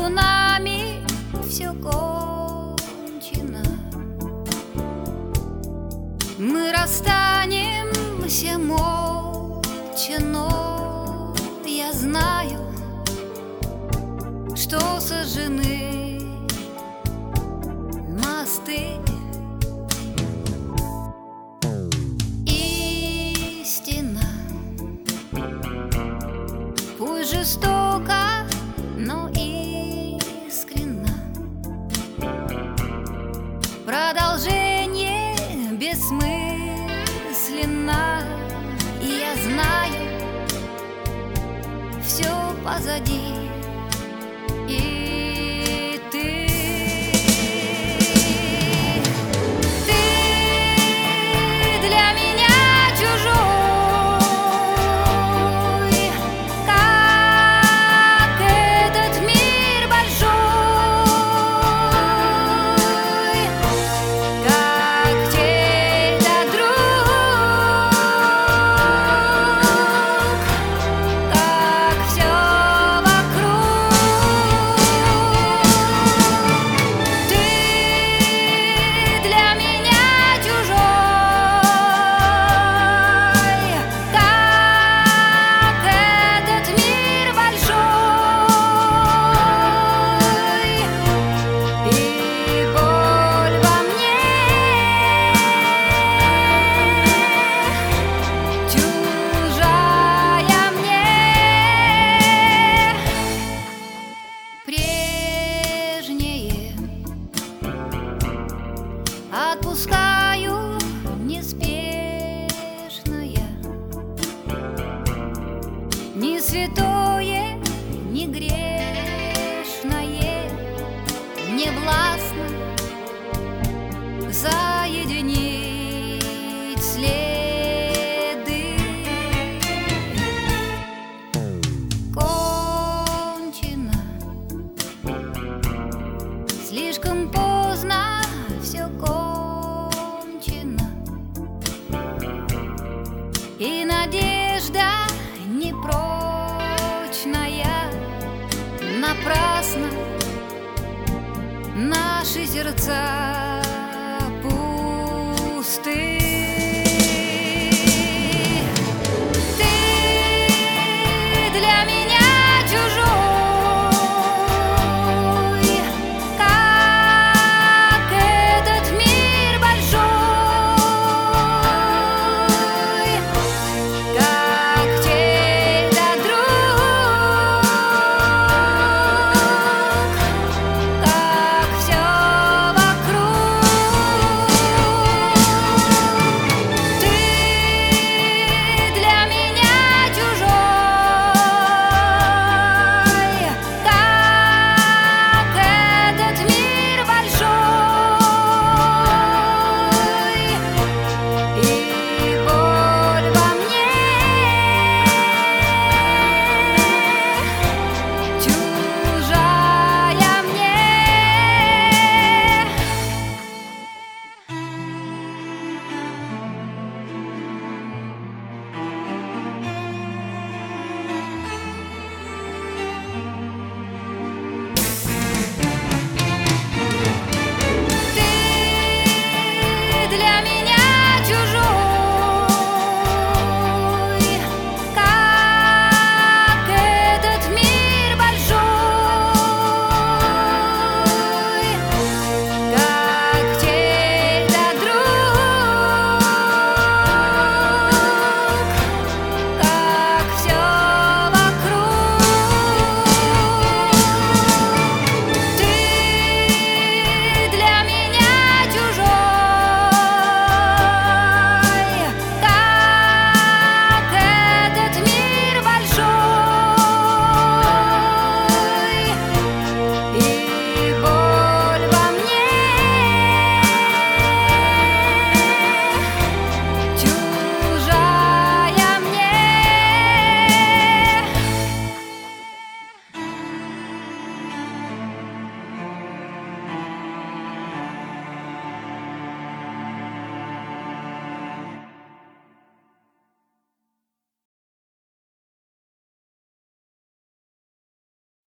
между нами все кончено. Мы расстанемся молча, но я знаю, что сожжены мосты. Истина, пусть жестоко, но искренно. Продолжение бессмысленно, и я знаю, все позади. И ты для меня чужой, как этот мир большой, как чей-то друг, как все вокруг. Ты для меня чужой, как этот мир большой, и боль во мне чужая мне. Прежнее отпускаю неспешно я. Ни святое, ни грешное не властно соединить следы. Кончено, слишком поздно все кончено, и надежда непрочная. Напрасно наши сердца пусты.